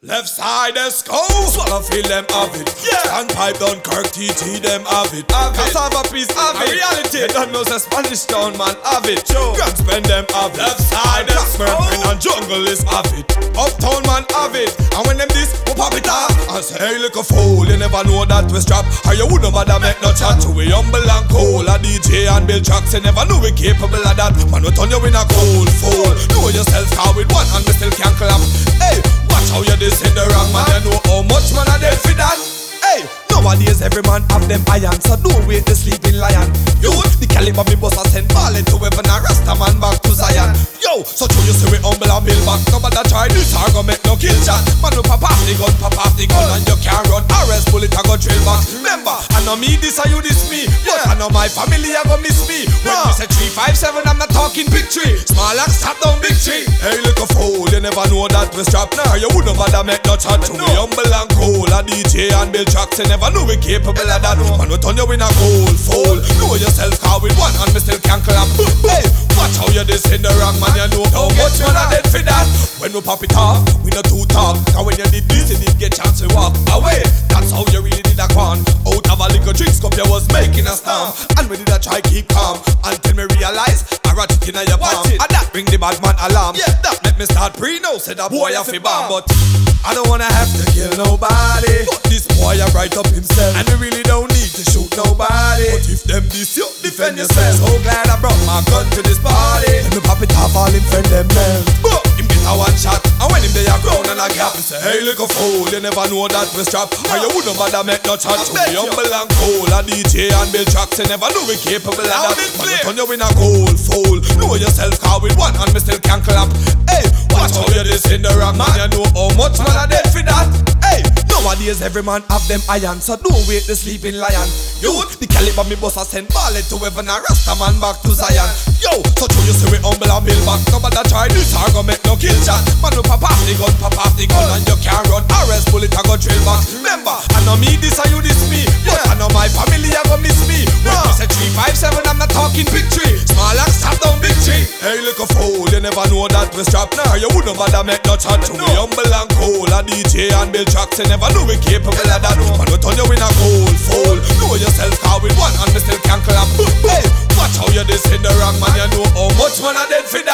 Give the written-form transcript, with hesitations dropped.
Left side esco, swallow feel them have it. Yeah. Standpipe Dunkirk TT them have it. Cassava piece have it. Reality. They don't know the Spanish town man have it. Grand spend them have it. Left side esco, and jungle is have it. Uptown man have it. And when them this, we pop it off. I say hey look a fool, you never know that we strap. Or you wouldn't bother make no chat. To we humble and cool. A DJ and Bill Tracks, you never know we capable of that. Man we turn you in a cold fool. Know yourself how with one and we still can't clap. Hey, watch how you this in the wrong man. You know how much man are dead for that. Hey, nowadays every man have them iron. So don't wait the sleeping lion. Youth, the caliber me boss a send ball into heaven and Rasta man back to Zion. Yo, so true you see we humble and build back. Nobody try this or go make no kill shot. Man no pop off the gun and you can't run. RS bullet I go drill back. Remember, I know me this or you this me. But I know my family I go miss me. When we say 357 I'm not talking big tree. Small axe stop down big tree. Hey look a fool, you never know that we strap. Nah, you wouldn't bother make no chat. To we humble and cool. A DJ and Bill Tracks, you never know we capable of that. Man we turn you in a gold fool. Know yourself how with one and me still can't clap. Hey, watch how you this in the wrong man. You know how much man are dead for that. When we pop it off, we no too talk. Cause when you did this, you did get chance to walk away. That's how you really did a quan. Out of a little drinks cup, you was making a stamp. And we did a try keep calm until me realize I rat it in your palm. And that bring the bad man alarm. Yeah, that make me start pre-know. Said that boy a fi bomb. But I don't wanna have to kill nobody. But this boy a bright up himself. And we really don't need to shoot nobody. But if them this you, defend yourself. So glad I brought my gun to this party. And me pop it off all him friend them melt. But him get a one shot. And when him they a ground and a gap, say hey look a fool, you never know that we strap. And you wouldn't bother make no chat. To be humble and cool. A DJ and Bill Tracks, you never know we capable of that. When you turn you in a gold fool. Know yourself how with one and me still can't clap. Hey, watch how you this in the wrong man. You know how much man are dead for that. Hey, nowadays every man have them iron. So don't wait the sleeping lion. Youth, the caliber me boss a send ball into heaven and Rasta man back to Zion. Yo, so true you see we humble and build back. Nobody try this or go make no kill shot. Man no pop off the gun and you can't run. RS bullet I go drill back. Remember, I know me this or you this me. But I know my family I go miss me. When we say 357 I'm not talking big tree. Small axe stop down big tree. Hey look a fool, you never know that we strap. Nah, you wouldn't bother make no chat. To be humble and cool. A DJ and Bill Tracks, you never know we capable of that. Man we turn you in a gold fool. Know yourself how with one and me still can't clap. Hey, watch how you this in the wrong man. You know how much man are dead for